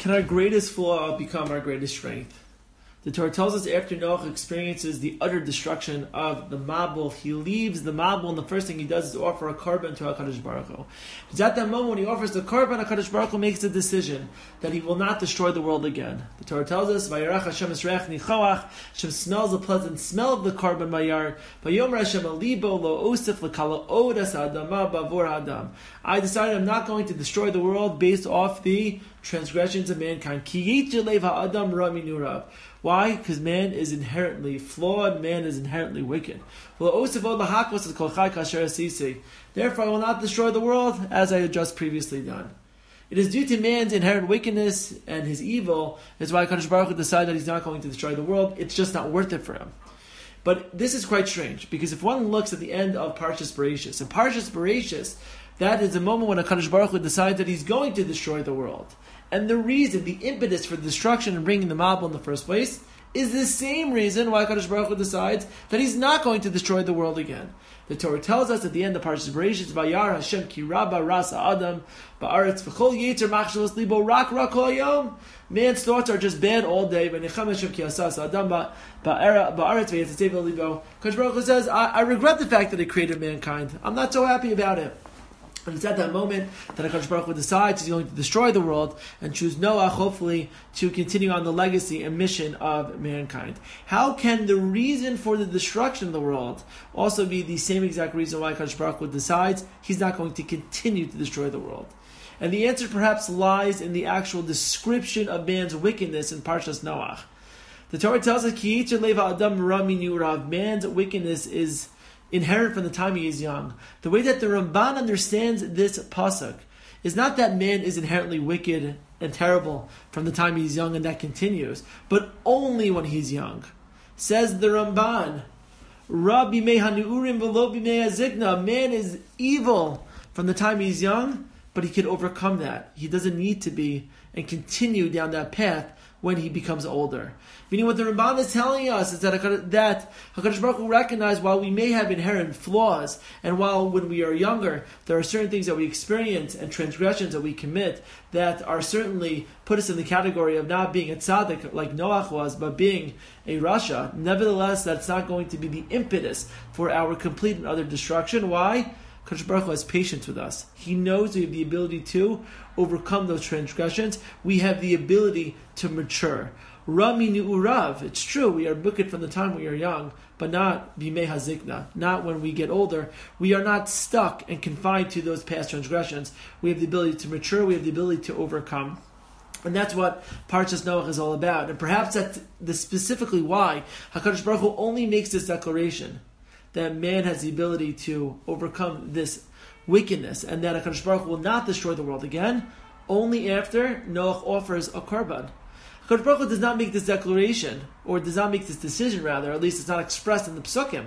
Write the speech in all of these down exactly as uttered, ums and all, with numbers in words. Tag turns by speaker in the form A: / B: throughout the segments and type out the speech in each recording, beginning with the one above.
A: Can our greatest flaw become our greatest strength? The Torah tells us after Noach experiences the utter destruction of the Mabul, he leaves the Mabul, and the first thing he does is offer a korban to HaKadosh Baruch Hu. It's at that moment when he offers the korban, HaKadosh Baruch Hu makes the decision that he will not destroy the world again. The Torah tells us, Vayarach Hashem es reach nichoach, Hashem smells the pleasant smell of the korban bayar, Vayomer Hashem alibo lo osif lekala odas adama bavor adam. I decided I'm not going to destroy the world based off the transgressions of mankind. Ki yitjelev ha'adam ra minurav. Why? Because man is inherently flawed, man is inherently wicked. Therefore I will not destroy the world as I had just previously done. It is due to man's inherent wickedness and his evil, is why HaKadosh Baruch Hu decided that he's not going to destroy the world. It's just not worth it for him. But this is quite strange, because if one looks at the end of Parshas Bereishis, in Parshas Bereishis, that is the moment when HaKadosh Baruch Hu decides that he's going to destroy the world. And the reason, the impetus for the destruction and bringing the Mabul in the first place, is the same reason why HaKadosh Baruch Hu decides that he's not going to destroy the world again. The Torah tells us at the end of Parshas Bereishis, Vayar Hashem ki rabba rasa adam ba'aretz v'chol yetzer machshavos libo rak rak kol hayom. Man's thoughts are just bad all day. V'nechem Hashem ki asas adam ba'aretz v'yetzer tevel libo. HaKadosh Baruch Hu says, I, I regret the fact that I created mankind. I'm not so happy about it. And it's at that moment that HaKadosh Baruch Hu decides he's going to destroy the world and choose Noach, hopefully, to continue on the legacy and mission of mankind. How can the reason for the destruction of the world also be the same exact reason why HaKadosh Baruch Hu decides he's not going to continue to destroy the world? And the answer perhaps lies in the actual description of man's wickedness in Parshas Noach. The Torah tells us, Ki yitzer leva adam ra minurav. Man's wickedness is inherent from the time he is young. The way that the Ramban understands this pasuk is not that man is inherently wicked and terrible from the time he's young and that continues, but only when he's young. Says the Ramban, Rabbi mehanurim v'lo b'mei hazikna. Man is evil from the time he's young, but he can overcome that. He doesn't need to be and continue down that path when he becomes older. Meaning what the Ramban is telling us is that HaKadosh, that HaKadosh Baruch Hu recognizes while we may have inherent flaws, and while when we are younger, there are certain things that we experience and transgressions that we commit that are certainly put us in the category of not being a tzaddik like Noach was, but being a rasha. Nevertheless, that's not going to be the impetus for our complete and utter destruction. Why? HaKadosh Baruch Hu has patience with us. He knows we have the ability to overcome those transgressions. We have the ability to mature. Rami nu'urav. It's true, we are booked from the time we are young, but not bimei hazikna. Not when we get older. We are not stuck and confined to those past transgressions. We have the ability to mature. We have the ability to overcome. And that's what Parshas Noach is all about. And perhaps that's the specifically why HaKadosh Baruch Hu only makes this declaration, that man has the ability to overcome this wickedness, and that HaKadosh Baruch Hu will not destroy the world again, only after Noach offers a korban. HaKadosh Baruch Hu does not make this declaration, or does not make this decision rather, at least it's not expressed in the Psukim.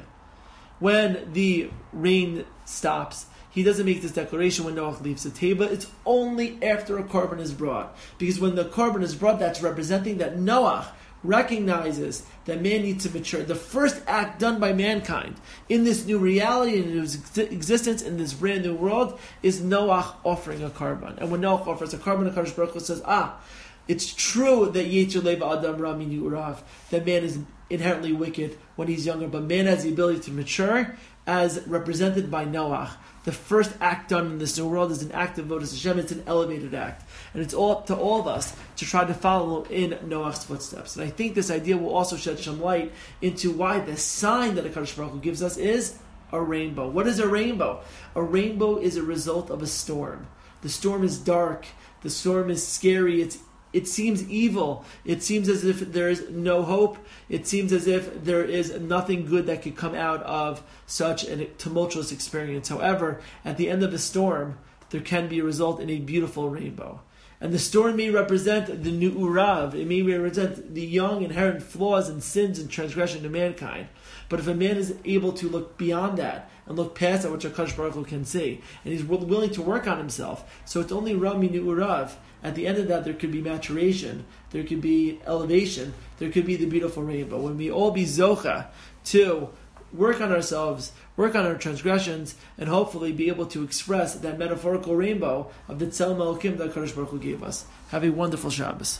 A: When the rain stops, he doesn't make this declaration when Noach leaves the table. It's only after a korban is brought. Because when the korban is brought, that's representing that Noach recognizes that man needs to mature. The first act done by mankind in this new reality, in his existence, in this brand new world, is Noach offering a korban. And when Noach offers a korban, the HaKadosh Baruch Hu says, ah, it's true that Yetzer Leva Adam Ra Minurav, that man is inherently wicked when he's younger, but man has the ability to mature, as represented by Noach. The first act done in this new world is an act of Avodas Hashem. It's an elevated act. And it's all up to all of us to try to follow in Noach's footsteps. And I think this idea will also shed some light into why the sign that HaKadosh Baruch Hu gives us is a rainbow. What is a rainbow? A rainbow is a result of a storm. The storm is dark. The storm is scary. It's It seems evil. It seems as if there is no hope. It seems as if there is nothing good that could come out of such a tumultuous experience. However, at the end of the storm, there can be a result in a beautiful rainbow. And the storm may represent the nu'urav. It may represent the young inherent flaws and sins and transgression to mankind. But if a man is able to look beyond that and look past that which HaKadosh Baruch Hu can see, and he's willing to work on himself, so it's only Rami nu'urav. At the end of that, there could be maturation, there could be elevation, there could be the beautiful rainbow. When we all be zocha to work on ourselves, work on our transgressions, and hopefully be able to express that metaphorical rainbow of the Tzelem Elokim that HaKadosh Baruch Hu gave us. Have a wonderful Shabbos.